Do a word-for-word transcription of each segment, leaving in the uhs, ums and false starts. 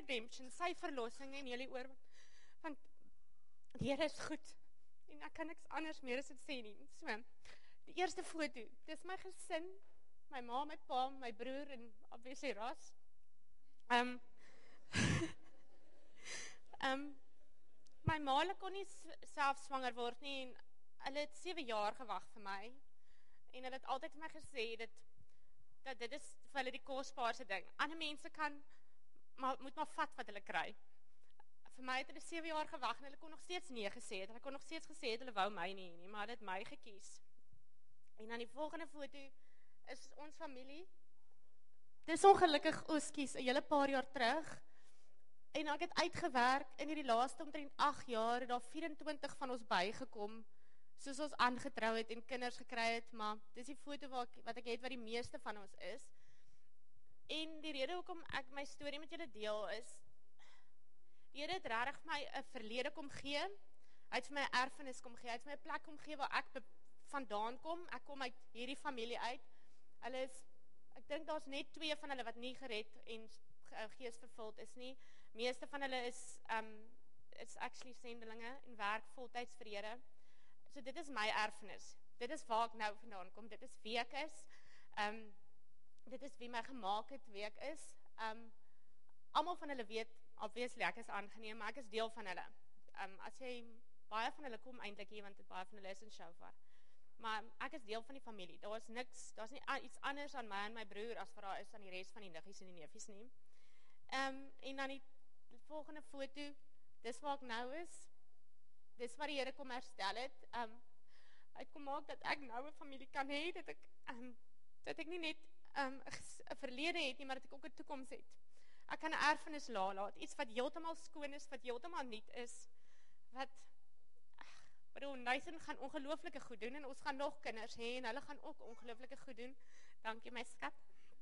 redemption, sy verlossing en jullie oor, want die Here is goed, en ek kan niks anders meer as dit sê nie. So, die eerste foto, dis my gesin, my ma, my pa, my broer en obviously Ross. Um, um, my ma kon nie self swanger word nie, en hulle het sewe jaar gewag vir my, en hulle het altyd vir my gesê, dat, dat dit is vir hulle die kosbaarste ding. Ander mense kan, maar, moet maar vat wat hulle kry. Vir my het hulle sewe jaar gewag, en hulle kon nog steeds nee gesê het, hulle kon nog steeds gesê het, hulle wou my nie, nie maar hulle het my gekies. En dan die volgende foto, is ons familie, dis ongelukkig oeskies, een hele paar jaar terug, en ek het uitgewerk, en in die laaste omtrent agt jaar, het daar vyf-en-twintig van ons bygekom, soos ons aangetrouw het, en kinders gekry het, maar dis die foto wat ek, wat ek het, wat die meeste van ons is, en die rede hoekom ek my storie met julle deel is, die Here het regtig my een verlede kom gee, hy het vir my een erfenis kom gee, hy het vir my een plek kom gee waar ek vandaan kom, ek kom uit hierdie familie uit, hulle is, ek dink daar is net twee van hulle wat nie gered en geestvervuld is nie, meeste van hulle is, um, is actually sendelinge en werk voltyds vir Here, so dit is my erfenis, dit is waar ek nou vandaan kom, dit is wie ek is, um, dit is wie my gemaak het, wie ek is, um, almal van hulle weet, obviously ek is aangeneem, maar ek is deel van hulle, um, as jy, baie van hulle kom eindelijk hier, want baie van hulle is in Shofar, maar ek is deel van die familie, daar is niks, daar is nie iets anders aan my en my broer, as vir daar is aan die rest van die niggies en die neefies nie, um, en dan die, die volgende foto, dis waar ek nou is, dis waar die Here kom herstel het, um, hy kom maak dat ek nou een familie kan hê, dat ek, um, dat ek nie net um, een verlede het nie, maar dat ek ook een toekoms het, ek kan een erfenis laat, iets wat heeltemal skoon is, wat heeltemal niet is, wat, ach, bedoel, Nathan gaan ongelooflike goed doen, en ons gaan nog kinders hê, en hulle gaan ook ongelooflike goed doen, dankie my skat,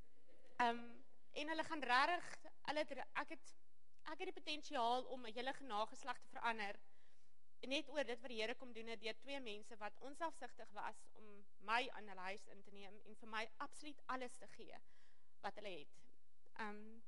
um, en hulle gaan rarig, hulle het, ek het, ek het die potentiaal om een hele genageslag te verander, net oor dit wat die Here kom doen het, deur twee mense wat onselfsugtig was, om my aan hulle huis in te neem, en vir my absoluut alles te gee, wat hulle het, um,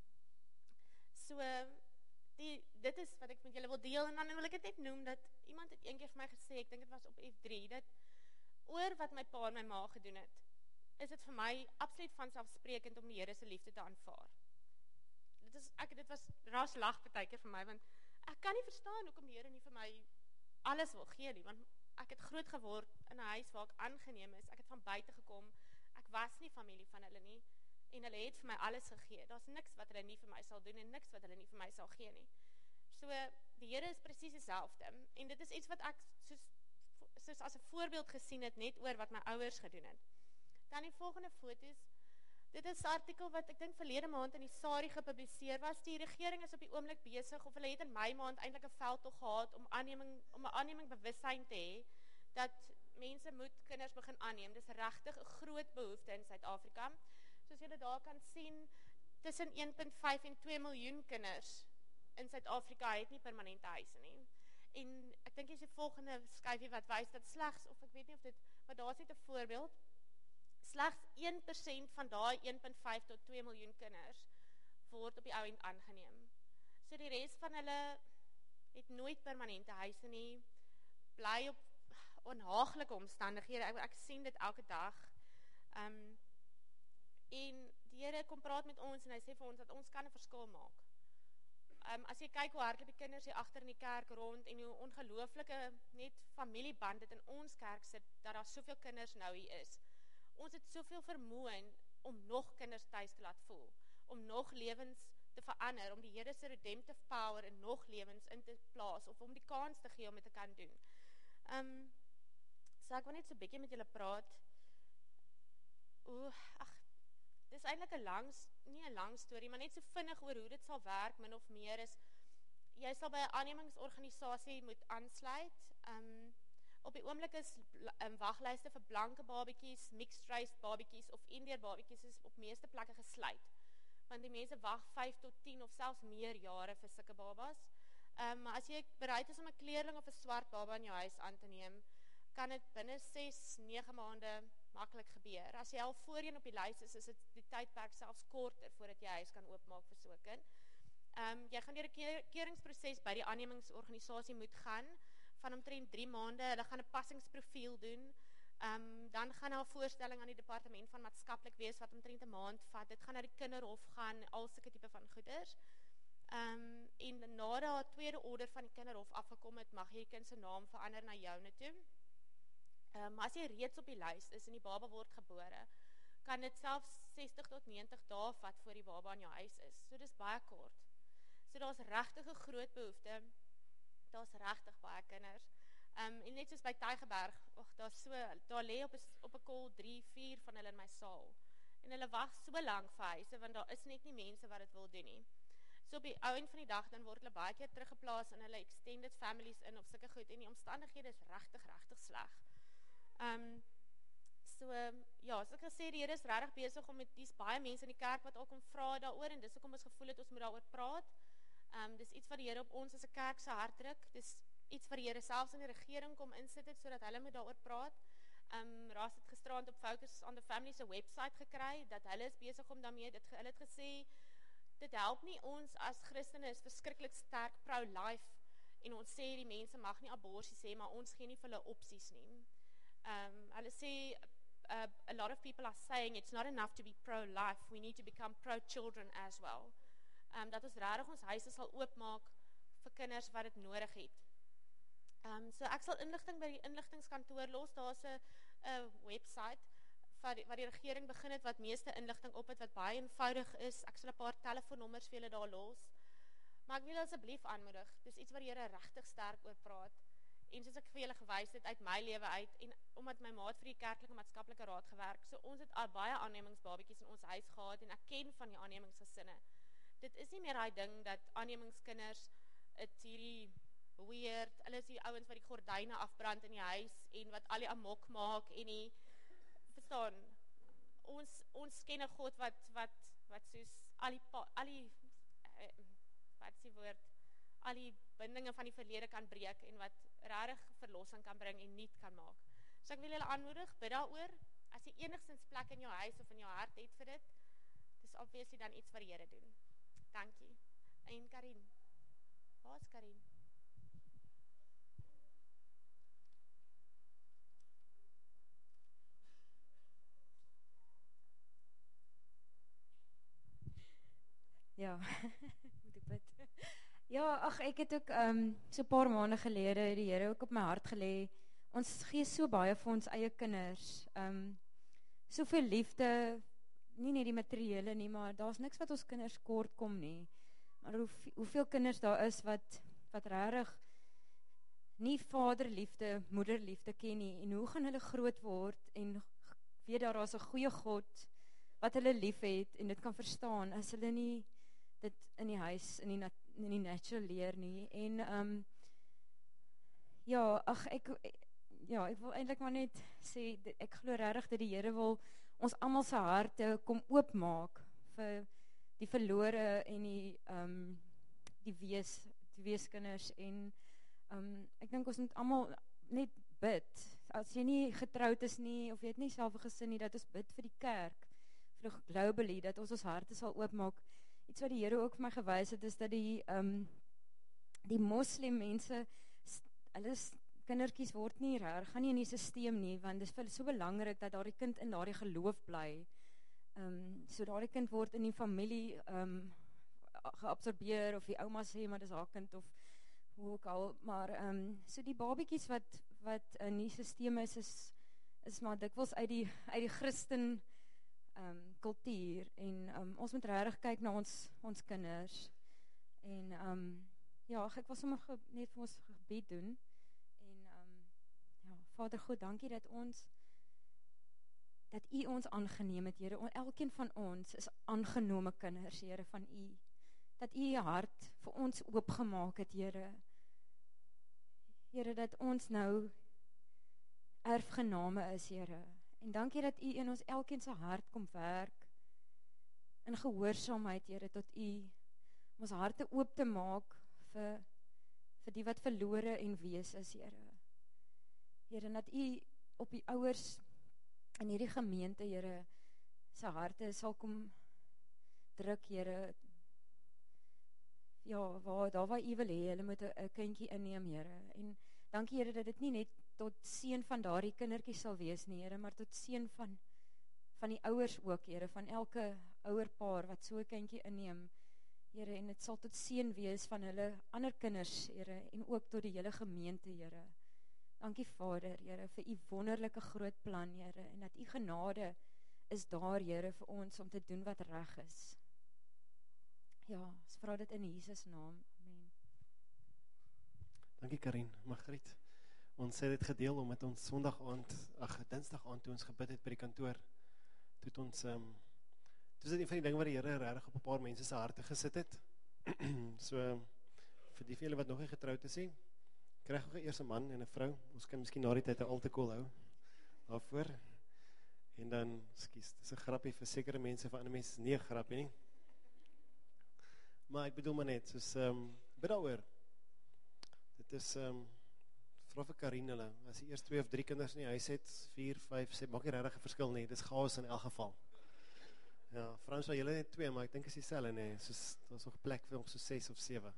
so, die, dit is wat ek met julle wil deel, en dan wil ek het net noem, dat iemand het een keer vir my gesê, ek dink het was op F drie, dat oor wat my pa en my ma gedoen het, is het vir my absoluut vanselfsprekend om die Here se liefde te aanvaar. Dit is, ek, dit was ras lag partykeer vir my, want ek kan nie verstaan hoekom die Here nie vir my alles wil gee nie, want ek het groot geword in 'n huis waar ek aangeneem is, ek het van buite gekom, ek was nie familie van hulle nie, en hulle het vir my alles gegee, daar is niks wat hulle nie vir my sal doen, en niks wat hulle nie vir my sal gee nie. So, die Here is precies dieselfde, en dit is iets wat ek soos, soos as 'n voorbeeld gesien het, net oor wat my ouers gedoen het. Dan die volgende foto's, dit is 'n artikel wat ek dink verlede maand in die Sari gepubliseer was, die regering is op die oomblik besig, of hulle het in Mei maand eintlik 'n veldtog gehad, om aanneming, om 'n aanneming bewustheid te hê, dat mense moet kinders begin aanneem, dis regtig 'n groot behoefte in Suid-Afrika, soos julle daar kan sien, tussen een punt vyf en twee miljoen kinders in Suid-Afrika het nie permanente huise nie. En ek dink is die volgende skyfie wat wys dat slegs, of ek weet nie of dit, maar daar is net 'n voorbeeld, slegs een persent van daai een punt vyf tot twee miljoen kinders word op die ou end aangeneem. So die res van hulle het nooit permanente huise nie, bly op onhaaglike omstandighede, ek, ek sien dit elke dag, um, en die Here kom praat met ons, en hy sê vir ons, dat ons kan 'n verskil maak. Um, as jy kyk hoe hardloop die kinders hier agter in die kerk rond, en hoe ongelooflike net familieband dit in ons kerk sit, dat daar soveel kinders nou hier is. Ons het soveel vermoë om nog kinders thuis te laat voel, om nog lewens te verander, om die Here se redemptive power in nog lewens in te plaas, of om die kans te gee om dit te kan doen. Um, so ek wil net so 'n bietjie met julle praat. Oeh, ag, dis eintlik 'n lang, nie 'n lang storie, maar net so vinnig oor hoe dit sal werk, min of meer is, jy sal by 'n aannemingsorganisasie moet aansluit, um, op die oomblik is um, waglyste vir blanke babetjies, mixed race babetjies of Indiër babetjies is op meeste plekke gesluit, want die mense wag vyf tot tien of selfs meer jare vir sulke babas. Um, maar as jy bereid is om 'n kleerling of 'n swart baba in jou huis aan te neem, kan dit binne ses, nege maande maklik gebeur. As jy al voorheen op die lys is, is dit die tydperk selfs korter voordat jy huis kan oopmaak vir so 'n kind. Um, jy gaan deur 'n keer, keringsproses by die aannemingsorganisasie moet gaan, van omtrent drie maande, hulle gaan 'n passingsprofiel doen, um, dan gaan daar 'n voorstelling aan die departement van maatskaplik wees, wat omtrent 'n maand vat, dit gaan na die kinderhof gaan, al sulke tipe van goeders, um, en na daar tweede order van die kinderhof afgekom het, mag jy die kind se naam verander na joune toe, um, as jy reeds op die lys is, en die baba word gebore, kan dit selfs sestig tot negentig dae vat, voor die baba in jou huis is, so dis baie kort. So daar is regtig 'n groot behoefte, daar is regtig baie kinders, um, en net soos by Tygerberg, och, daar so, daar lê op 'n op 'n kol drie, vier van hulle in my saal, en hulle wag so lank vir huise, want daar is net nie mense wat dit wil doen nie. So op die ou end van die dag, dan word hulle baie keer teruggeplaas in hulle extended families in, of sulke goed, en die omstandighede is regtig, regtig sleg. Um, so, ja, soos ek gesê, die Here is regtig besig om met, dis baie mense in die kerk wat al kom vra daaroor, en dis ook om ons gevoel het, ons moet daaroor praat. Um, dis iets wat die Here op ons as 'n kerk se hart druk, dis iets wat die Here selfs in die regering kom insit het, sodat hulle moet daaroor praat. Um, Ras het gisterand op Focus on the Family se website gekry, dat hulle is besig om daarmee, dit, hulle het gesê, dit help nie ons as Christene is verskriklik sterk pro-life, en ons sê die mense mag nie abortus sê, maar ons gee nie vir hulle opsies nie. Um, hulle sê, uh, a lot of people are saying it's not enough to be pro-life, we need to become pro-children as well. Um, dat ons regtig ons huise sal oopmaak vir kinders wat dit nodig het. Um, so ek sal inligting by die inligtingskantoor los, daar is 'n website wat die, wat die regering begin het, wat meeste inligting op het, wat baie eenvoudig is, ek sal 'n paar telefoonnommers vir julle daar los, maar ek wil asseblief aanmoedig, dis iets wat die Here regtig sterk oor praat, en soos ek vir julle gewys het, uit my lewe uit, en omdat my maat vir die kerklike maatskaplike raad gewerk, so ons het al baie aannemingsbabietjies in ons huis gehad, en ek ken van die aannemingsgesinne. Dit is nie meer daai ding, dat aannemingskinders, het hierdie weird, hulle is die ouens wat die gordyne afbrand in die huis, en wat al die amok maak, en die, verstaan, ons, ons ken 'n God wat, wat, wat soos, al die, al die, uh, wat is die woord, al die bindinge van die verlede kan breek, en wat regtig verlossing kan bring, en nuut kan maak. So ek wil julle aanmoedig, bid daaroor, as jy enigstens plek in jou huis, of in jou hart het vir dit, dis obviously dan iets wat die Here doen. Dankie. En Karin. Waar is Karin? Ja, moet ek bid. Ja, ag ek het ook um, so 'n paar maande gelede die Here ook op my hart gelê. Ons gee so baie vir ons eie kinders. Um, soveel liefde, nie net die materiële nie, maar daar's niks wat ons kinders kort kom nie. Maar hoe, hoeveel kinders daar is wat, wat regtig nie vaderliefde, moederliefde ken nie, en hoe gaan hulle groot word, en weet daar is 'n goeie God, wat hulle lief het, en dit kan verstaan, as hulle nie dit in die huis, in die, nat, in die natural leer nie, en um, ja, ag ek, ja, ek wil eintlik maar net sê, ek glo regtig dat die Here wil ons almal se harte kom oopmaak vir die verlore en die um, die wees, die weeskinders, en um, ek dink ons moet almal net bid, as jy nie getroud is nie, of jy het nie self 'n gesin nie, dat ons bid vir die kerk, vir globally, dat ons ons harte sal oopmaak. Iets wat die Here ook vir my gewys het, is dat die um, die moslim mense, hulle kindertjies word nie raar, gaan nie in die systeem nie, want dit is vir hulle so belangrik, dat daardie kind in daardie geloof bly, um, so daardie kind word in die familie um, geabsorbeer, of die ouma sê, maar dis haar kind, of hoe ook al, maar um, so die babiekies wat, wat in die systeem is, is, is maar dikwels uit die, uit die Christen um, kultuur, en um, ons moet regtig kyk na ons, ons kinders, en um, ja, ek wil sommer ge, net vir ons gebed doen, en um, ja, Vader God, dankie dat ons, dat U ons aangeneem het, Here, elkeen van ons is aangenome kinders, Here, van U, dat U U hart vir ons oopgemaak het, Here, Here, dat ons nou erfgename is, Here, en dankie dat U in ons elkeen se hart kom werk, in gehoorsaamheid, Here, tot U, om ons harte oop te maak, vir, vir die wat verlore en wees is, Here, Here, en dat U op die ouers, in hierdie gemeente, Here, sy harte sal kom druk, Here, ja, waar daar waar U wil hê, hulle moet 'n kindjie inneem, Here. En dankie Here dat dit nie net tot seën van daardie kindertjie sal wees nie, Here, maar tot seën van van die ouers ook, Here, van elke ouerpaar wat so 'n kindjie inneem, Here, en dit sal tot seën wees van hulle ander kinders, Here, en ook tot die hele gemeente, Here. Dankie Vader, Here, vir U wonderlike groot plan, Here, en dat U genade is daar, Here, vir ons om te doen wat reg is. Ja, ons vra dit in Jesus naam. Amen. Dankie Karin, Margriet. Ons het dit gedeel omdat ons Sondag aand, ag Dinsdag aand toe ons gebid het by die kantoor. Toe het ons um, toe is dit een van die dinge wat die Here regtig op 'n paar mense se harte gesit het. So vir die vele wat nog nie getroud is nie, kry gou eers 'n man en 'n vrou. Ons kan miskien na die tyd 'n alkohol hou daarvoor. En dan, skus, dis 'n grappie vir sekere mense, vir ander mense is nie 'n grappie nie. Maar ek bedoel maar net, soos um, bid daaroor. Dit is um, vra vir Karin hulle, as jy eers twee of drie kinders in die huis het, vier, vyf, sê, maak nie regtig 'n verskil nie, dit is chaos in elk geval. Ja, vrouens sal julle net twee, maar ek dink is dieselfde nee, soos daar's nog plek vir ons so ses of sewe.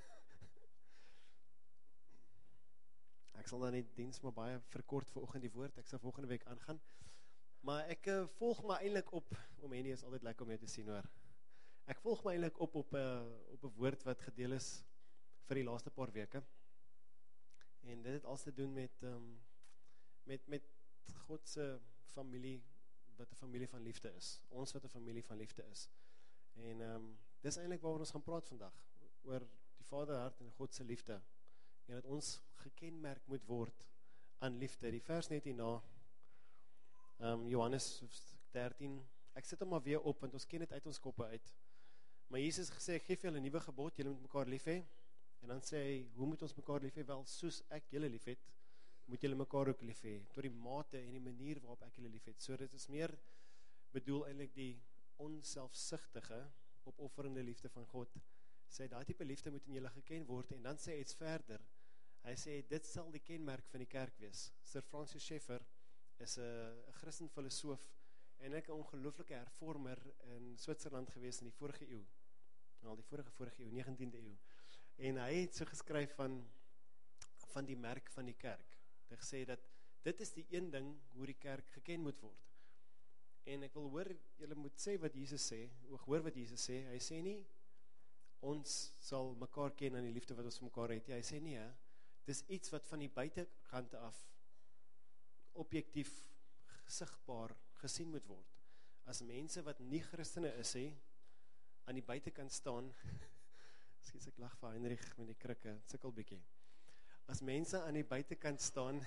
Ek sal dan die diens maar baie verkort vir oggend die woord, ek sal volgende week aangaan. Maar ek uh, volg my eintlik op, om Henny is altyd lekker om jou te sien hoor. Ek volg my eintlik op op 'n uh, op 'n woord wat gedeel is vir die laaste paar weke. En dit het alles te doen met um, met met God se familie, wat 'n familie van liefde is. Ons wat 'n familie van liefde is. En um, dis eintlik waaroor ons gaan praat vandag, oor die Vaderhart en God se liefde. En dat ons gekenmerk moet word aan liefde. Die vers net hierna, um, Johannes dertien, ek sit hom maar weer op, want ons ken dit uit ons koppe uit. Maar Jesus het gesê, ek geef julle 'n nuwe gebod, julle moet mekaar lief hê. En dan sê hy, hoe moet ons mekaar lief hê? Wel, soos ek julle lief het, moet julle mekaar ook lief hê, tot die mate en die manier waarop ek julle lief het. So dit is meer bedoel eintlik die onselfsugtige, opofferende liefde van God. Sê, daai tipe liefde moet in julle geken word, en dan sê hy iets verder. Hy sê, dit sal die kenmerk van die kerk wees. Sir Francis Schaeffer is 'n Christen filosoof, en ek 'n ongelooflike hervormer in Switserland gewees in die vorige eeu. Nou, die vorige vorige eeu, negentiende eeu. En hy het so geskryf van van die merk van die kerk. Hy het gesê dat dit is die een ding hoe die kerk geken moet word. En ek wil hoor, julle moet sê wat Jesus sê, hoor wat Jesus sê. Hy sê nie ons sal mekaar ken aan die liefde wat ons vir mekaar het. Ja, hy sê nie, hè. Dis iets wat van die buitekant af objektief sigbaar gesien moet word. As mense wat nie Christene is, he, aan die buitekant staan, skies ek lag vir Heinrich met die krikke, sukkel bietjie. As mense aan die buitekant staan,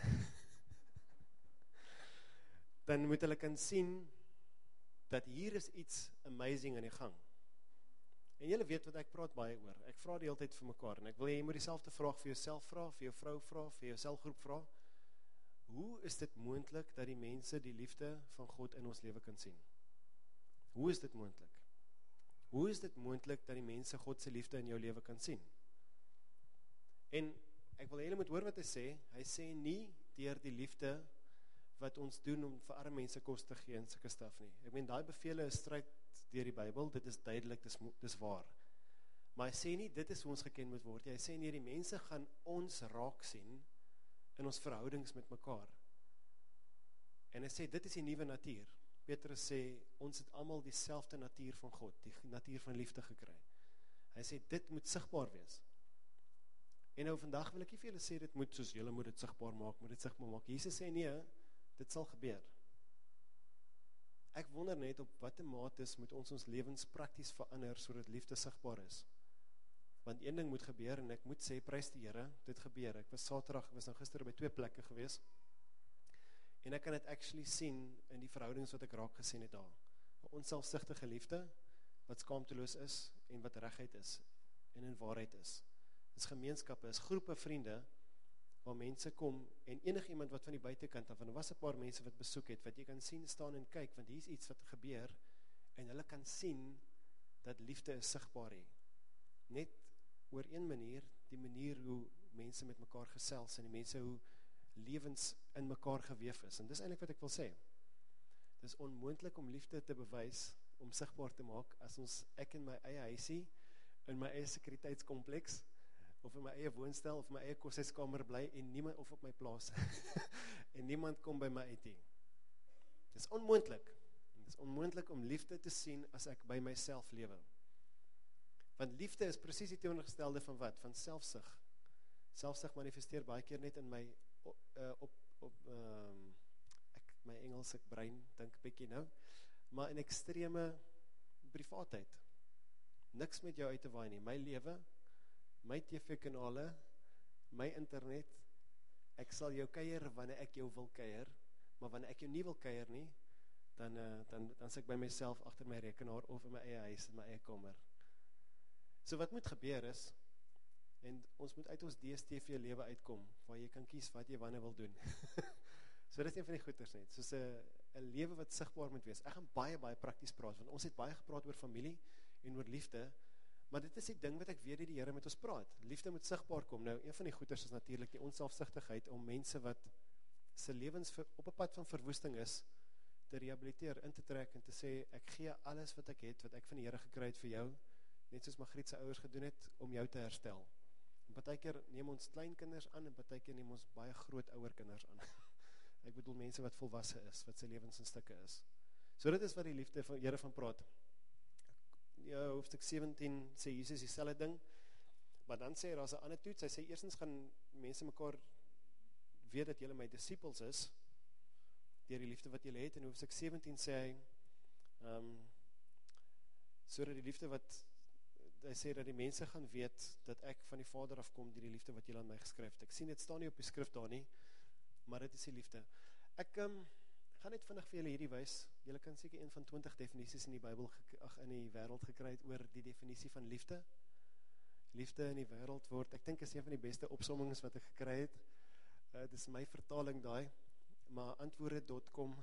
dan moet hulle kan sien dat hier is iets amazing aan die gang. En julle weet wat ek praat baie oor. Ek vra die hele tyd vir mekaar, en ek wil jy moet dieselfde vraag vir jouself vra, vir jou vrou vra, vir jou selgroep vra. Hoe is dit moontlik dat die mense die liefde van God in ons lewe kan sien? Hoe is dit moontlik? Hoe is dit moontlik dat die mense God se liefde in jou lewe kan sien? En ek wil julle moet hoor wat hy sê. Hy sê nie deur die liefde wat ons doen om vir arme mense kos te gee en sulke staf nie. Ek meen, daai bevele is stryd deur die Bybel, dit is duidelik, dis, dis waar. Maar hy sê nie, dit is hoe ons geken moet word. Hy sê nie, die mense gaan ons raak sien in ons verhoudings met mekaar. En hy sê, dit is die nuwe natuur. Petrus sê, ons het almal dieselfde natuur van God, die natuur van liefde gekry. Hy sê, dit moet sigbaar wees. En nou vandag wil ek nie vir julle sê, dit moet soos julle moet dit sigbaar maak, moet dit sigbaar maak. Jesus sê, nee, dit sal gebeur. Ek wonder net op watte mate moet ons ons lewens prakties verander, sodat liefde sigbaar is. Want een ding moet gebeur, en ek moet sê, prys die Here, dit gebeur. Ek was saterdag, ek was nou gister by twee plekke gewees, en ek kan dit actually sien in die verhoudings wat ek raak gesien het daar. 'n Onselfsugtige liefde, wat skaamteloos is, en wat regheid is, en in waarheid is. Dit is gemeenskappe, is groepe vriende, waar mense kom, en enig iemand wat van die buitekant af, en er was 'n paar mense wat besoek het, wat jy kan sien, staan en kyk, want hier is iets wat gebeur, en hulle kan sien, dat liefde is sigbaar hê. Net oor een manier, die manier hoe mense met mekaar gesels, en die mense hoe lewens in mekaar geweef is, en dis eintlik wat ek wil sê. Dis onmoontlik om liefde te bewys, om sigbaar te maak, as ons, ek in my eie huisie, in my eie sekuriteitskompleks, of in my eie woonstel, of my eie koshuiskamer bly, en niemand, of op my plaas, en niemand kom by my uit nie. Dit is onmoontlik, dit is onmoontlik om liefde te sien, as ek by myself lewe. Want liefde is presies die teenoorgestelde van wat? Van selfsug. Selfsug manifesteer baie keer net in my, op, uh, op, op um, ek, my Engels, ek brein, dink bykie nou, maar in extreme privaatheid. Niks met jou uit te waai nie. My lewe, my T V-kanale, my internet, ek sal jou kuier wanneer ek jou wil kuier, maar wanneer ek jou nie wil kuier nie, dan, uh, dan, dan sit ek by myself agter my rekenaar of in my eie huis, in my eie kamer. So wat moet gebeur is, en ons moet uit ons D S T V lewe uitkom, waar jy kan kies wat jy wanneer wil doen. So dit is een van die goeders net, soos een lewe wat sigbaar moet wees. Ek gaan baie, baie prakties praat, want ons het baie gepraat oor familie en oor liefde, maar dit is die ding wat ek weet die Here met ons praat. Liefde moet sigbaar kom. Nou, een van die goeders is natuurlik die onselfsugtigheid om mense wat se lewens op 'n pad van verwoesting is, te rehabiliteer, in te trek en te sê, ek gee alles wat ek het, wat ek van die Here gekry het vir jou, net soos Magriet se ouers gedoen het, om jou te herstel. En partykeer neem ons kleinkinders aan, en partykeer neem ons baie groot ouerkinders aan. Ek bedoel mense wat volwasse is, wat sy lewens in stukke is. So dit is wat die liefde van Here van praat. Ja, hoofstuk sewentien sê Jesus dieselfde ding, maar dan sê hy, daar is 'n ander toets, hy sê, eerstens gaan mense mekaar weet dat julle my disippels is, deur die liefde wat julle het, en hoofstuk sewentien sê hy, um, so dat die liefde wat, hy sê dat die mense gaan weet, dat ek van die Vader afkom, deur die liefde wat julle aan my geskryf het. Ek sien, dit staan nie op die skrif daar nie, maar dit is die liefde. Ek um, gaan net vinnig vir julle hierdie wys, julle kan seker een van twintig definities in die Bybel, ag, in die wêreld gekry het, oor die definisie van liefde. Liefde in die wêreld word, ek dink is een van die beste opsommings wat ek gekry het, uh, dit is my vertaling daai, maar antwoorde punt com,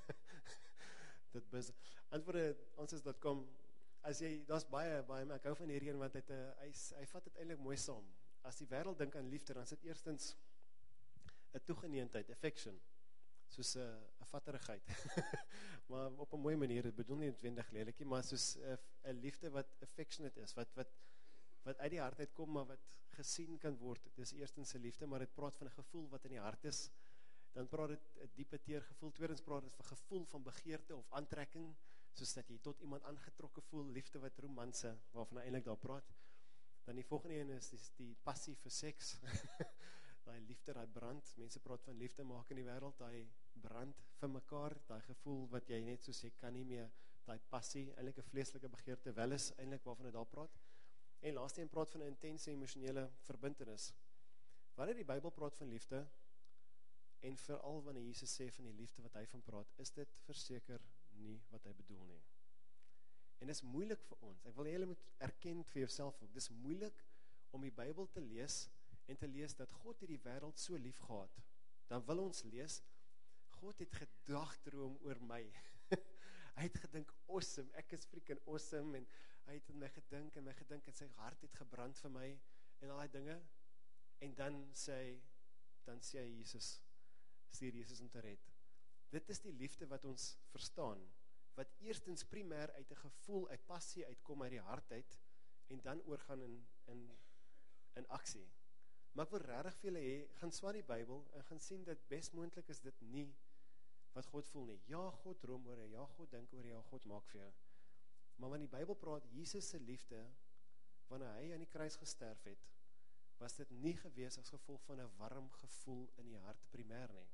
dit bus, antwoorde, ons is punt com, as jy, dat is baie, baie, maar ek hou van hierdie een, want hy, hy, hy vat het eintlik mooi saam. As die wêreld dink aan liefde, dan is dit eerstens 'n toegeneentheid, affection, soos 'n uh, vatterigheid, maar op 'n mooi manier, dit bedoel nie noodwendig lelikie, maar soos 'n uh, liefde wat affectionate is, wat, wat, wat uit die hart uitkom, maar wat gesien kan word. Dit is eerstens 'n liefde, maar dit praat van 'n gevoel wat in die hart is, dan praat dit 'n diepe teergevoel, tweedens praat dit van gevoel van begeerte of aantrekking, soos dat jy tot iemand aangetrokke voel, liefde wat romanse, waarvan hy eintlik daar praat. Dan die volgende een is die, die passie vir seks, daai liefde, daai brand, mense praat van liefde maak in die wêreld, daai brand vir mekaar, daai gevoel wat jy net soos jy kan nie meer, daai passie, eintlik 'n vleeslike begeerte, wel is eintlik waarvan hy daar praat. En laaste een praat van 'n intense emosionele verbintenis. Wanneer die Bybel praat van liefde, en veral wanneer Jesus sê van die liefde wat hy van praat, is dit verseker nie wat hy bedoel nie. En dit is moeilik vir ons, ek wil jy moet erken vir jouself ook, dit is moeilik om die Bybel te lees, en te lees dat God het die wêreld so lief gehad, dan wil ons lees, God het gedagdroom oor my, hy het gedink, awesome, ek is freaking awesome, en hy het in my gedink, en my gedink, en sy hart het gebrand vir my, en al die dinge, en dan sê, dan sê hy Jesus, stuur Jesus om te red. Dit is die liefde wat ons verstaan, wat eerstens primêr uit 'n gevoel, uit passie uitkom uit die hart uit, en dan oorgaan in, in, in aksie. Maar ek wil regtig vir julle hê, gaan swaar die Bybel, en gaan sien dat best moontlik is dit nie, wat God voel nie. Ja, God droom oor jou, ja, God dink oor jou, God maak vir jou. Maar wanneer die Bybel praat, Jesus se liefde, wanneer hy aan die kruis gesterf het, was dit nie gewees as gevolg van 'n warm gevoel in die hart primêr nie.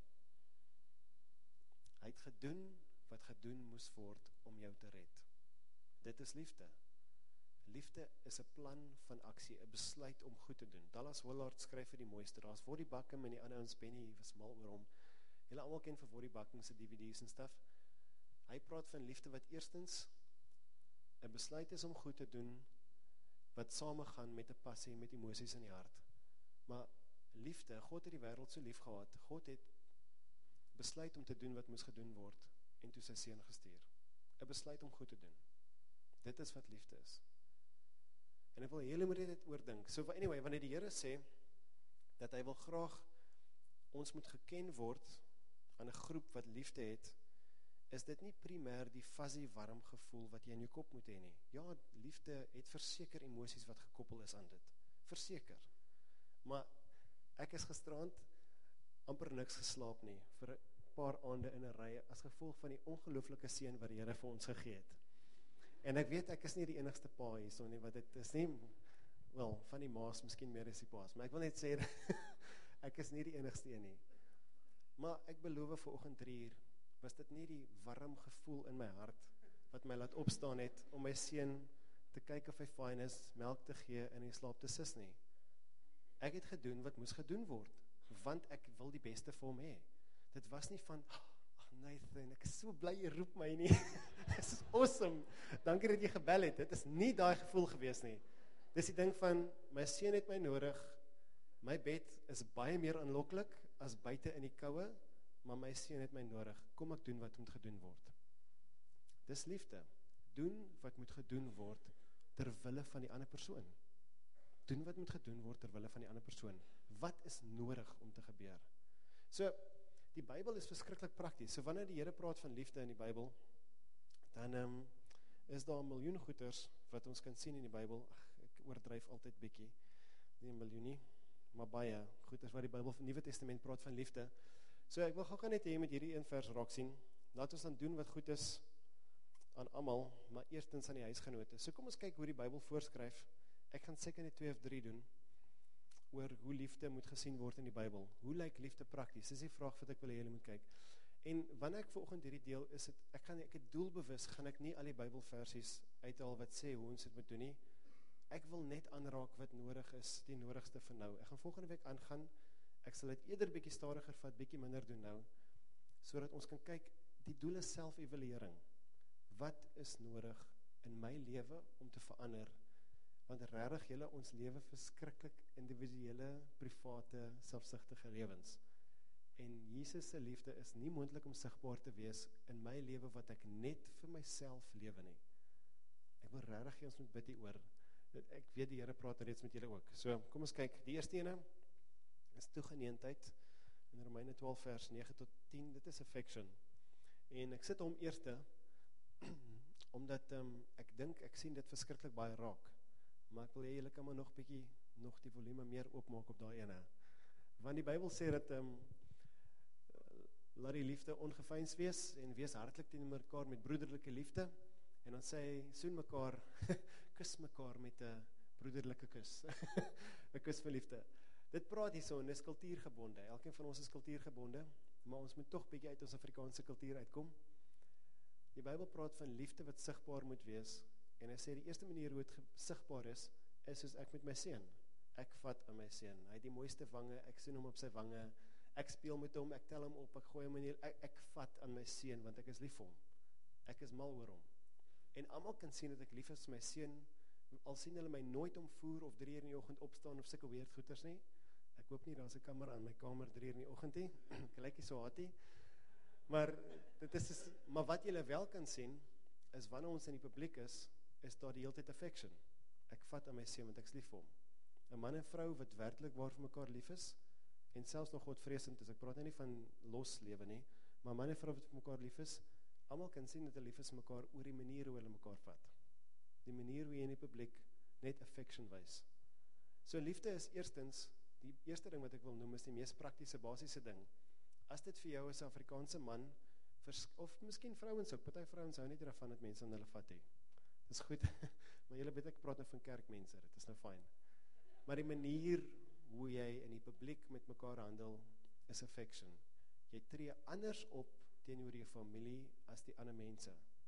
Hy het gedoen wat gedoen moes word om jou te red. Dit is liefde. Liefde is 'n plan van aksie, 'n besluit om goed te doen. Dallas Willard skryf vir die mooiste, daar's Woddy Buckham en die ander ons, Benny was mal oor hom. Julle almal ken vir Woddy Buckham se D V D's en stuff. Hy praat van liefde wat eerstens 'n besluit is om goed te doen, wat samegaan met 'n passie, met emosies in die hart. Maar liefde, God het die wêreld so lief gehad, God het besluit om te doen wat moes gedoen word, en toe sy seun gestuur. 'n Besluit om goed te doen. Dit is wat liefde is. En ek wil julle moet dit oordink. So anyway, wanneer die Here sê, dat hy wil graag ons moet geken word aan 'n groep wat liefde het, is dit nie primêr die fuzzy warm gevoel wat jy in jou kop moet hê nie. Ja, liefde het verseker emosies wat gekoppel is aan dit. Verseker. Maar ek is gisterand amper niks geslaap nie, vir 'n paar aande in 'n ry, as gevolg van die ongelooflike seën wat die Here vir ons gegee het. En ek weet, ek is nie die enigste pa hierso nie, wat dit is nie, wel, van die maas, miskien meer as die paas, maar ek wil net sê, ek is nie die enigste een nie. Maar ek beloof vir oggend drie uur, was dit nie die warm gevoel in my hart, wat my laat opstaan het, om my seun te kyk of hy fyn is, melk te gee, en in slaap te sis nie. Ek het gedoen wat moes gedoen word, want ek wil die beste vir hom hê. Dit was nie van, ag Nathan, ek is so bly jy roep my nie. Dit is awesome. Dankie dat jy gebel het. Dit is nie daai gevoel gewees nie. Dis die ding van, my seun het my nodig, my bed is baie meer aanloklik as buite in die koue, maar my seun het my nodig. Kom ek doen wat moet gedoen word. Dis liefde. Doen wat moet gedoen word ter wille van die ander persoon. Doen wat moet gedoen word ter wille van die ander persoon. Wat is nodig om te gebeur? So, die Bybel is verskriklik prakties. So wanneer die Here praat van liefde in die Bybel, dan um, is daar 'n miljoen goeters wat ons kan sien in die Bybel. Ag, ek oordryf altyd bietjie. Nie 'n miljoen nie, maar baie goeters wat die Bybel van Nuwe Testament praat van liefde. So ek wil gou net hê met hierdie een vers raak sien. Laat ons dan doen wat goed is aan almal, maar eerstens aan die huisgenote. So kom ons kyk hoe die Bybel voorskryf. Ek gaan seker net twee of drie doen oor hoe liefde moet gesien word in die Bybel. Hoe lyk liefde prakties? Dis die vraag wat ek wil hê julle moet kyk. En wanneer ek vanoggend hierdie deel is dit ek gaan ek het doelbewus gaan ek nie al die Bybelversies uithaal wat sê hoe ons dit moet doen nie. Ek wil net aanraak wat nodig is, die nodigste vir nou. Ek gaan volgende week aangaan. Ek sal dit eerder bietjie stadiger vat, bietjie minder doen nou, sodat ons kan kyk, die doel is self-evaluering. Wat is nodig in my lewe om te verander? Want regtig julle ons lewe verskriklik individuele, private, selfsugtige lewens. En Jesus se liefde is nie moontlik om sigbaar te wees in my lewe wat ek net vir myself lewe nie. Ek wil regtig ons moet bid hieroor. Ek weet die Here praat reeds met julle ook. So, kom ons kyk. Die eerste ene is toegeneentheid in Romeine twaalf vers nege tot tien. Dit is affection. En ek sit hom eerste omdat um, ek dink ek sien dit verskriklik baie raak. Maar ek wil hê julle kan maar nog bietjie nog die volume meer oopmaak op daai ene. Want die Bybel sê dat um, laat die liefde ongeveins wees en wees hartlik teenoor mekaar met broederlike liefde. En dan sê hy, soen mekaar, kus mekaar met 'n broederlike kus. 'n kus van liefde. Dit praat hierso en dis kultuurgebonde. Elkeen van ons is kultuurgebonde, maar ons moet tog bietjie uit ons Afrikaanse kultuur uitkom. Die Bybel praat van liefde wat sigbaar moet wees. En hy sê die eerste manier hoe dit sigbaar is, is soos ek met my seun. Ek vat aan my seun. Hy het die mooiste wange, ek sien hom op sy wange. Ek speel met hom, ek tel hom op, ek gooi hom in, ek, ek vat aan my seun want ek is lief vir hom. Ek is mal oor hom. En almal kan sien dat ek lief is vir my seun. Al sien hulle my nooit om voer of drie uur in die oggend opstaan of sulke weird goeters nie. Ek hoop nie daar's 'n kamera in my kamer drie uur in die oggend nie. Ek lyk nie so hatie. Maar dit is, is maar wat julle wel kan sien is wanneer ons in die publiek is, is daar die hele tyd affection. Ek vat aan my seun want ek is lief vir hom. 'n Man en vrou wat werklik waar vir mekaar lief is en selfs nog godvreesend is. Ek praat nie van los lewe nie, maar man en vrou wat vir mekaar lief is, almal kan sien dat hulle lief is vir mekaar oor die manier hoe hulle mekaar vat. Die manier hoe jy in die publiek net affection wys. So liefde is eerstens, die eerste ding wat ek wil noem is die mees praktiese basiese ding. As dit vir jou as 'n Afrikaanse man, of miskien vrouens ook, party vrouens hou nie daarvan dat mense aan hulle vat hê. Dis goed, maar julle weet ek praat nou van kerkmense, dit is nou fyn. Maar die manier hoe jy in die publiek met mekaar handel, is affection. Jy tree anders op teenoor jou familie as die ander mense.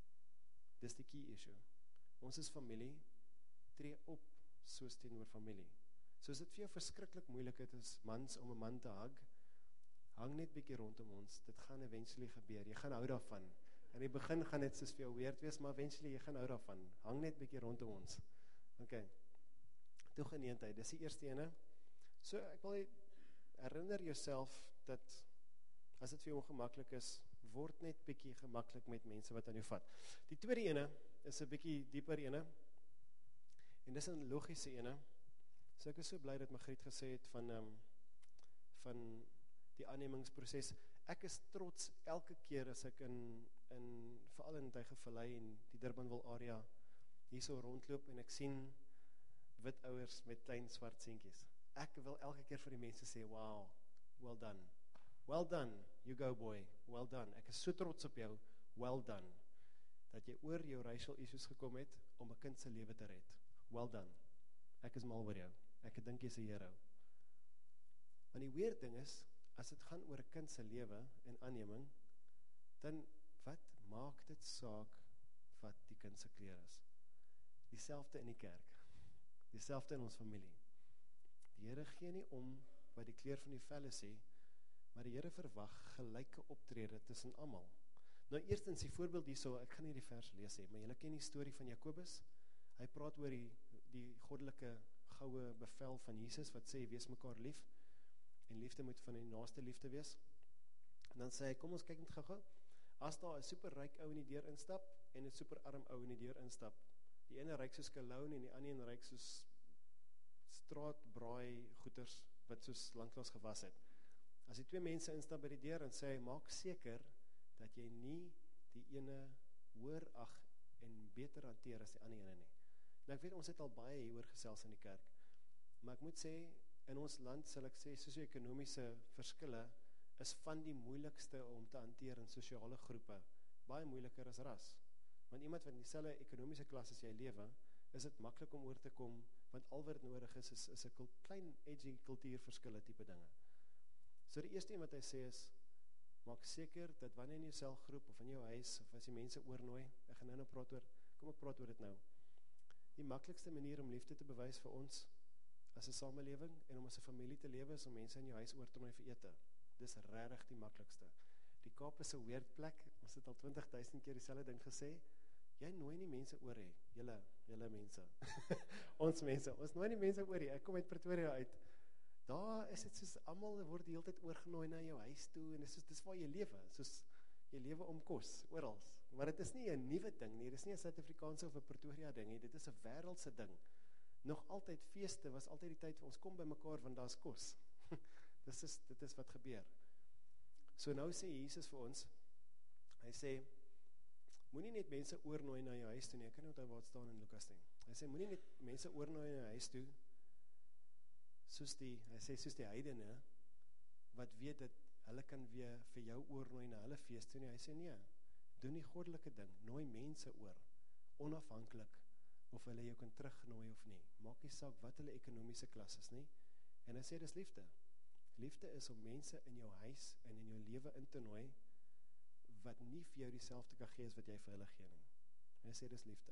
Dis die key issue. Ons is familie, tree op soos teenoor familie. So as dit vir jou verskriklik moeilik het as mans om 'n man te hug, hang net bietjie rondom ons, dit gaan eventually gebeur, jy gaan hou daarvan. In die begin gaan dit soos vir jou weird wees, maar eventually jy gaan hou daarvan. Hang net bietjie rondom ons. Okay. Toegeneentheid, dis die eerste ene. So ek wil herinner jouself dat as dit vir jou ongemaklik is, word net bietjie gemaklik met mense wat aan jou vat. Die tweede ene is 'n bietjie dieper ene. En dis 'n logiese ene. So ek is so bly dat Magriet gesê het van um, van die aannemingsproses. Ek is trots elke keer as ek in in veral in Tygervallei en die Durbanville area hier so rondloop en ek sien wit ouers met klein swart seentjies. Ek wil elke keer vir die mense sê, wow, well done. Well done, you go boy, well done. Ek is so trots op jou, well done. Dat jy oor jou racial issues gekom het om 'n kind se lewe te red. Well done. Ek is mal oor jou. Ek dink jy's 'n hero. Want die weird ding is, as dit gaan oor 'n kind se lewe en aanneming, dan wat maak dit saak wat die kind se kleur is? Dieselfde in die kerk. Dieselfde in ons familie. Die Here gee nie om wat die kleur van die vel is sê, maar die Here verwag gelyke optrede tussen almal. Nou eerstens die voorbeeld hierso, ek gaan nie die vers lees hê, maar julle ken die storie van Jakobus. Hy praat oor die die goddelike goue bevel van Jesus wat sê wees mekaar lief en liefde moet van die naaste liefde wees. En dan sê hy, kom ons kyk net gou-gou. As daar 'n superryk ou in die deur instap en 'n superarm ou in die deur instap, die ene ryk soos cologne en die ander een ryk soos straatbraai goeders wat soos lanklaas gewas het. As die twee mense instap by die deur en sê hy, maak seker dat jy nie die ene hoër ag en beter hanteer as die ander ene nie. Nou ek weet ons het al baie hieroor gesels in die kerk, maar ek moet sê in ons land sal ek sê sosio-ekonomiese verskille is van die moeilikste om te hanteer in sosiale groepe, baie moeiliker as ras. Want iemand wat in dieselfde ekonomiese klas as jy lewe, is dit maklik om oor te kom, want al wat nodig is is, is 'n klein edgy kultuurverskille tipe dinge. So die eerste een wat hy sê is, maak seker dat wanneer in jou selgroep of in jou huis of as jy mense oornooi, ek gaan nou nou praat oor, kom ek praat oor dit nou. Die maklikste manier om liefde te bewys vir ons as 'n samelewing en om as 'n familie te lewe is om mense in jou huis oor te nooi vir ete. Dis regtig die maklikste. Die Kaap is 'n weird plek. Ons het al twintig duisend keer dieselfde ding gesê. Jy nooi nie mense oor hê. Julle, julle mense. ons mense. Ons nooi nie mense oor hê. Ek kom uit Pretoria uit. Daar is dit soos almal word die hele tyd oorgenooi na jou huis toe en dis dis waar jy lewe. Soos jy lewe om kos oral. Maar dit is nie 'n nuwe ding nie. Dit is nie 'n Suid-Afrikaanse of 'n Pretoria ding nie. Dit is 'n wêreldse ding. Nog altyd feeste was altyd die tyd vir ons kom by mekaar want daar's kos. Dis is dit is wat gebeur. So nou sê Jesus vir ons, hy sê moenie net mense oornooi na jou huis toe nie. Ek kan nie onthou waar dit staan in Lukas nie. Hy sê moenie net mense oornooi na jou huis toe soos die hy sê soos die heidene wat weet dat hulle kan weer vir jou oornooi na hulle fees toe nie. Hy sê nee, doen die goddelike ding, nooi mense oor, onafhanklik of hulle jou kan terugnooi of nie. Maak nie saak wat hulle ekonomiese klas is nie. En hy sê dis liefde. Liefde is om mense in jou huis en in jou lewe in te nooi wat nie vir jou dieselfde kan gee as wat jy vir hulle gee nie. En hy sê dis liefde.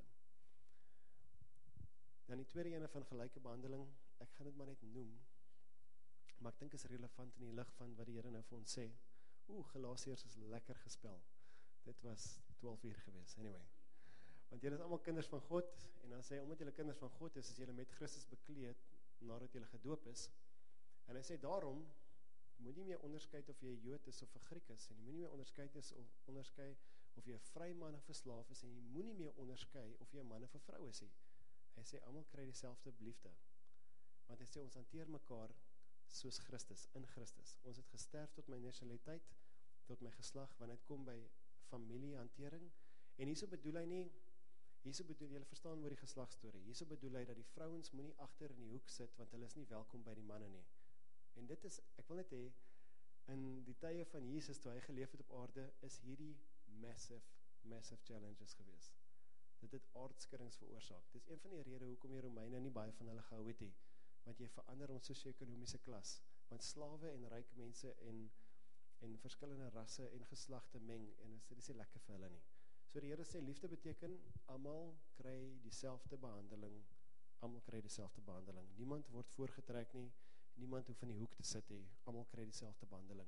Dan die tweede ene van gelyke behandeling, ek gaan dit maar net noem, maar ek dink is relevant in die lig van wat die Here nou vir ons sê. Oeh, Galasiërs is lekker gespel. Dit was twaalf uur gewees, anyway. Want julle is allemaal kinders van God, en dan sê hy, omdat julle kinders van God is, is julle met Christus bekleed, nadat julle gedoop is. En hy sê, daarom, moet nie meer onderskeid of jy 'n Jood is of 'n Griek is, en jy moet nie meer onderskeid is of onderskei of jy 'n vryman of 'n slaaf is, en jy moet nie meer onderskei of jy 'n man of 'n vrou is nie. Hy sê, almal kry dieselfde liefde. Want hy sê, ons hanteer mekaar soos Christus, in Christus. Ons het gesterf tot my nasionaliteit, tot my geslag, wanneer dit kom by familiehantering. En hierso bedoel hy nie, hierso bedoel, julle verstaan oor die geslagstorie, hierso bedoel hy dat die vrouens moenie agter in die hoek sit, want hulle is nie welkom by die manne nie. En dit is, ek wil net hê, in die tye van Jesus, toe hy geleef het op aarde, is hierdie massive, massive challenges gewees. Dit het aardskirings veroorsaak. Dit is een van die redes hoekom die Romeine nie baie van hulle gehou het nie, want jy verander ons sosio-ekonomiese klas, want slawe en ryk mense en, en verskillende rasse en geslagte meng, en dit is nie lekker vir hulle nie. So die Here sê, liefde beteken, almal kry dieselfde behandeling, almal kry dieselfde behandeling. Niemand word voorgetrek nie, niemand hoef in die hoek te sit nie, almal kry dieselfde behandeling.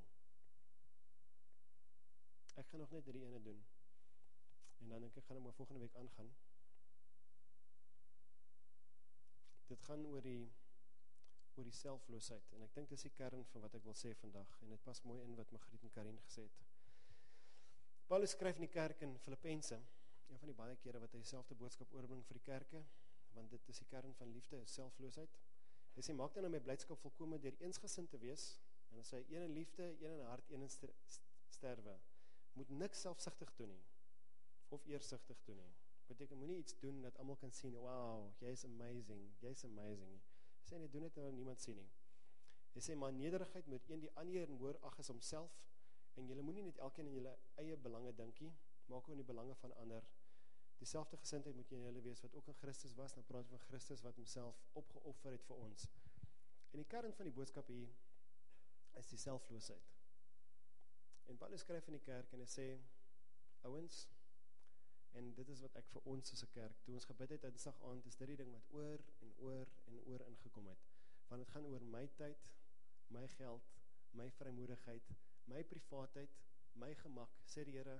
Ek gaan nog net drie ene doen, en dan denk ek, gaan ek maar volgende week aangaan. Dit gaan oor die, oor die selfloosheid, en ek dink dis die kern van wat ek wil sê vandag, en dit pas mooi in wat Margriet en Karin gesê het. Paulus skryf in die kerk in Filippense, een van die baie kere wat hy dieselfde boodskap oorbring vir die kerke, want dit is die kern van liefde, is selfloosheid. Hy sê, maak dan nou my blydskap volkome deur eensgesind te wees, en hy sê, een in liefde, een in hart, een in sterwe. Moet niks selfsugtig doen nie. of eersugtig toe nie. Beteken, moenie iets doen dat almal kan sien, wow, jy is amazing, jy is amazing. Hy sê, nee, doen dit nou niemand sien nie. Hy sê, maar nederigheid moet een die ander en hoor ag is homself, en julle moenie net elkeen in julle eie belange dinkie, maar ook in die belange van ander. Dieselfde gesindheid moet jy in julle wees, wat ook in Christus was, nou praat van Christus, wat homself opgeoffer het vir ons. En die kern van die boodskap hier, is die selfloosheid. En Paulus skryf in die kerk, en hy sê, ouens, en dit is wat ek vir ons as 'n kerk, toe ons gebid het Dinsdag aand, is dit die ding wat oor en oor en oor ingekom het. Want het gaan oor my tyd, my geld, my vrymoedigheid, my privaatheid, my gemak, sê die Here.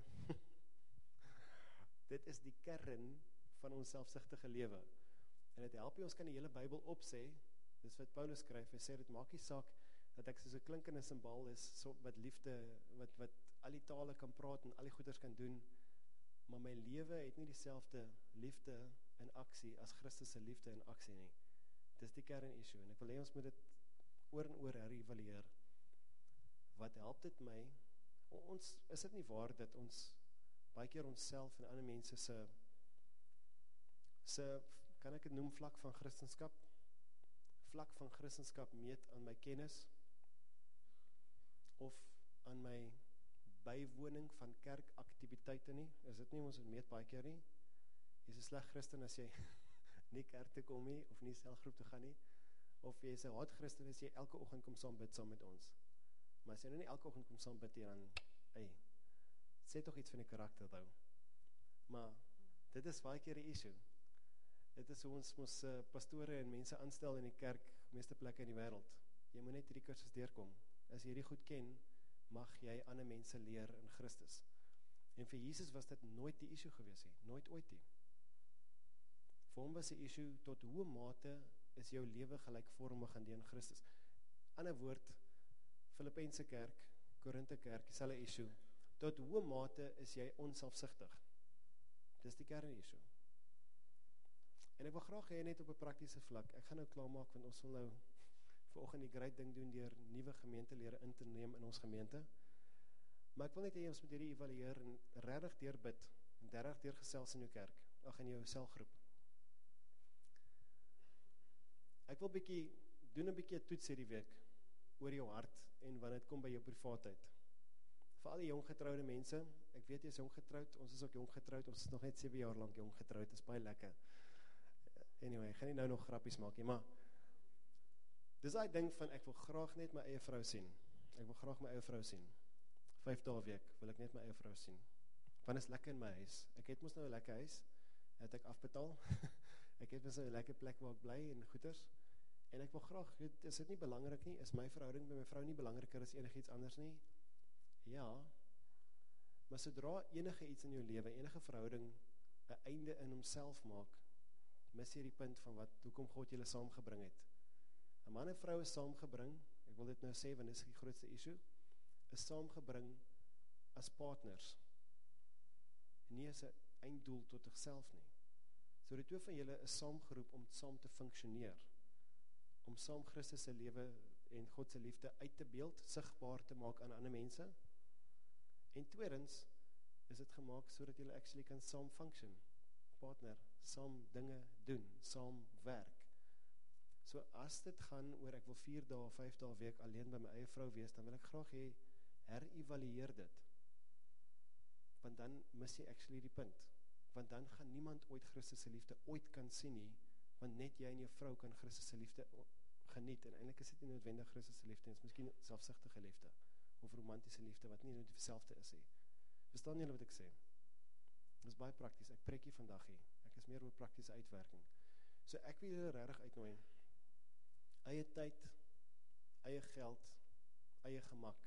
Dit is die kern van ons selfsugtige lewe. En dit help jy, ons kan die hele Bybel opsê, dis wat Paulus skryf, hy sê, dit maak nie saak, dat ek soos 'n klinkende simbaal is, so wat liefde, wat, wat al die tale kan praat, en al die goeders kan doen, maar my lewe het nie dieselfde liefde in aksie, as Christus se liefde in aksie nie. Dis die kern issue, en ek wil hê ons moet dit oor en oor herëvalueer. Wat help dit my? Ons, is dit nie waar, dat ons baie keer onsself en ander mense se, se, kan ek het noem, vlak van Christenskap, vlak van Christenskap meet aan my kennis, of aan my bywoning van kerkaktiwiteite nie, is dit nie, ons het meet baie keer nie, jy is 'n sleg Christen as jy nie kerk te kom nie, of nie selgroep te gaan nie, of jy is 'n haat Christen as jy elke oggend kom saam bid saam met ons, maar as jy nou nie elke oggend kom saam bid hier, dan, hey, sê toch iets van die karakter nou, maar dit is baie keer die issue, dit is hoe ons ons uh, pastore en mense aanstel in die kerk, meeste plekke in die wêreld, jy moet net hierdie kursus deurkom, as jy hierdie goed ken, mag jy ander mense leer in Christus. En vir Jesus was dit nooit die issue gewees nie, nooit ooit nie. Vir hom was die issue, tot hoe mate is jou lewe gelykvormig aan die in Christus. Ander woord, Filippense kerk, Korinthe kerk, dieselfde issue, tot hoe mate is jy onselfsugtig. Dis die kern issue. En ek wil graag hê net op 'n praktiese vlak, ek gaan nou klaarmaak, want ons wil nou vanoggend die great ding doen deur nuwe gemeentelede in te neem in ons gemeente. Maar ek wil net hê ons moet hierdie evalueer en regtig deur bid en regtig deur gesels in jou kerk, ag in jou selgroep. Ek wil bietjie doen 'n bietjie 'n toets hierdie week oor jou hart en wanneer dit kom by jou privaatheid. Vir al die jong getroude mense, ek weet jy is jong getroud, ons is ook jong getroud, ons is nog net sewe jaar lank jong getroud, is baie lekker. Anyway, ek gaan nie nou nog grappies maak nie, maar dis daai ding van ek wil graag net my eie vrou sien. Ek wil graag my eie vrou sien. Vyf dae 'n week wil ek net my eie vrou sien. Want is lekker in my huis. Ek het mos nou 'n lekker huis. Het ek afbetaal. Ek het mos nou 'n lekker plek waar ek bly en goeders. En ek wil graag, is dit nie belangrik nie? Is my verhouding met my vrou nie belangriker as enigiets anders nie? Ja. Maar sodra enige iets in jou lewe, enige verhouding 'n einde in homself maak, mis jy die punt van wat hoekom God julle saamgebring het. 'n Man en vrou is saamgebring, ek wil dit nou sê want dis die grootste issue, is saamgebring as partners. Nie as 'n einddoel tot sigself nie. So die twee van julle is saamgeroep om saam te funksioneer, om saam Christus se lewe en God se liefde uit te beeld, sigbaar te maak aan ander mense. En tweedens is dit gemaak sodat julle actually kan saam function, partner, saam dinge doen, saam werk. So as dit gaan oor ek wil vier dae, vyf dae 'n week alleen by my eie vrou wees, dan wil ek graag hê herëvalueer dit. Want dan mis jy actually die punt. Want dan gaan niemand ooit Christus se liefde ooit kan sien nie, want net jy en jou vrou kan Christus se liefde geniet. En eintlik is dit nie noodwendig Christus se liefde, dit is miskien selfsugtige liefde of romantiese liefde wat nie noodwendig dieselfde is nie. Verstaan julle wat ek sê? Dit is baie prakties. Ek preek hier vandag hier. Ek is meer oor praktiese uitwerking. So ek wil julle regtig uitnooi. Eie tyd, eie geld, eie gemak.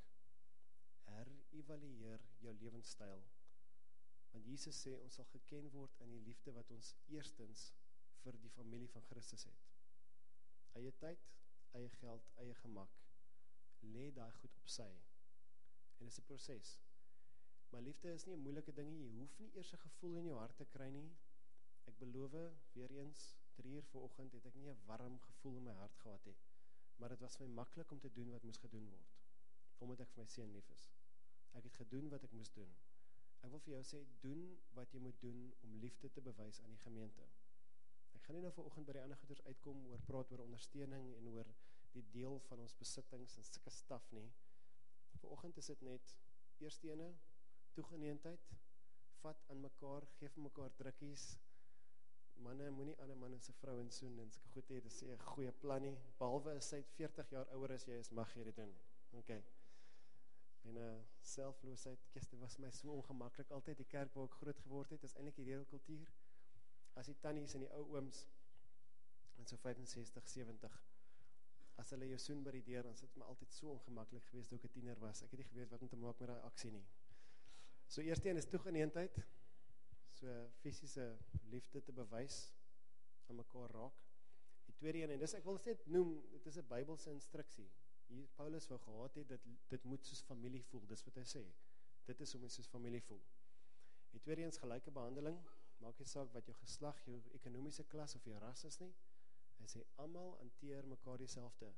Herëvalueer jou lewenstyl. Want Jesus sê ons sal geken word in die liefde wat ons eerstens vir die familie van Christus het. Eie tyd, eie geld, eie gemak. Lê daai goed op sy. En dit is 'n proses. Maar liefde is nie 'n moeilike ding nie. Jy hoef nie eers 'n gevoel in jou hart te kry nie. Ek beloof weer eens, drie uur vanoggend het ek nie 'n warm gevoel in my hart gehad nie. Maar dit was vir my maklik om te doen wat moes gedoen word. Omdat ek vir my seun lief is. Ek het gedoen wat ek moes doen. Ek wil vir jou sê, doen wat jy moet doen om liefde te bewys aan die gemeente. Ek gaan nie nou vanoggend by die ander goeders uitkom oor praat oor ondersteuning en oor die deel van ons besittings en sulke staf nie. Vanoggend is dit net eerste ene, toegeneentheid, vat aan mekaar, geef mekaar drukkies. Manne moenie ander manne se vrouens soen en sulke goed hê, dis 'n goeie plan nie. Behalwe as hy veertig jaar ouer as jy is, mag jy dit doen. Okay. En uh, selfloosheid, kies, dit was my so ongemaklik altyd, die kerk waar ek groot geword het, is eintlik die redelkultuur. As die tannies en die ou ooms, en so vyfensestig, sewentig, as hulle jou soen by die deur, dan sit my altyd so ongemaklik geweest, toe ek 'n tiener was. Ek het nie geweet wat om te maak met daai aksie nie. So eerste een is toegeneentheid, so fisiese liefde te bewys, aan mekaar raak. Die tweede een, en dis ek wil net noem, dit is 'n Bybelse instruksie. Hier Paulus wou gehad het, dat dit moet soos familie voel, dis wat hy sê. Dit is hoe mens soos familie voel. Die tweede een is gelyke behandeling, maak nie saak wat jou geslag, jou ekonomiese klas of jou ras is nie. Hy sê, almal hanteer mekaar dieselfde.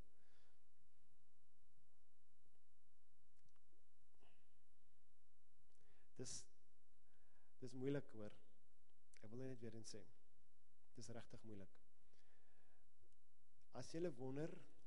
Dis, dis moeilik hoor. Ek wil net weer eens sê. Dis regtig moeilik. As jy wonder,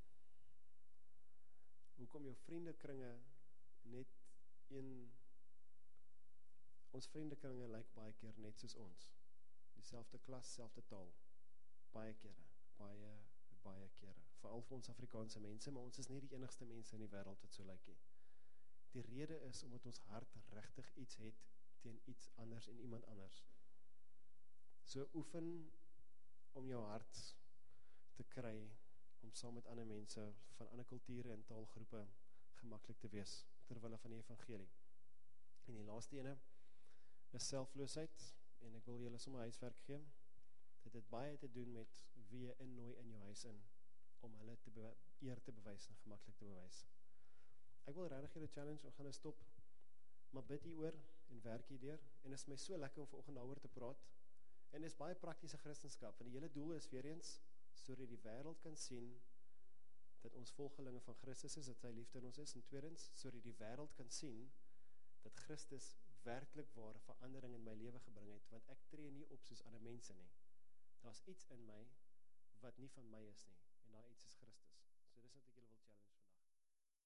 hoekom jou vriendekringe net een, ons vriendekringe lyk baie keer net soos ons. Dieselfde klas, selfde taal. Baie kere, baie, baie kere. Veral vir ons Afrikaanse mense, maar ons is nie die enigste mense in die wêreld wat so lyk nie. Die rede is omdat ons hart regtig iets het teen iets anders en iemand anders. So oefen om jou hart te kry, om saam met ander mense van ander kulture en taalgroepe gemaklik te wees, terwille van die evangelie. En die laaste ene is selfloosheid, en ek wil julle sommer huiswerk gee. Dit het baie te doen met wie jy innooi in jou huis in, om hulle te be- eer te bewys en gemaklik te bewys. Ek wil regtig julle challenge, ons gaan nou stop, maar bid hieroor en werk hierdeur, en is my so lekker om vanoggend daaroor te praat, en is baie praktiese Christenskap, en die hele doel is weer eens, sodat die wêreld kan sien, dat ons volgelinge van Christus is, dat sy liefde in ons is, en tweedens, sodat die wêreld kan sien, dat Christus werklik ware verandering in my lewe gebring het, want ek tree nie op soos ander mense nie. Daar's iets in my, wat nie van my is nie, en daai iets is Christus. So dis wat ek julle wil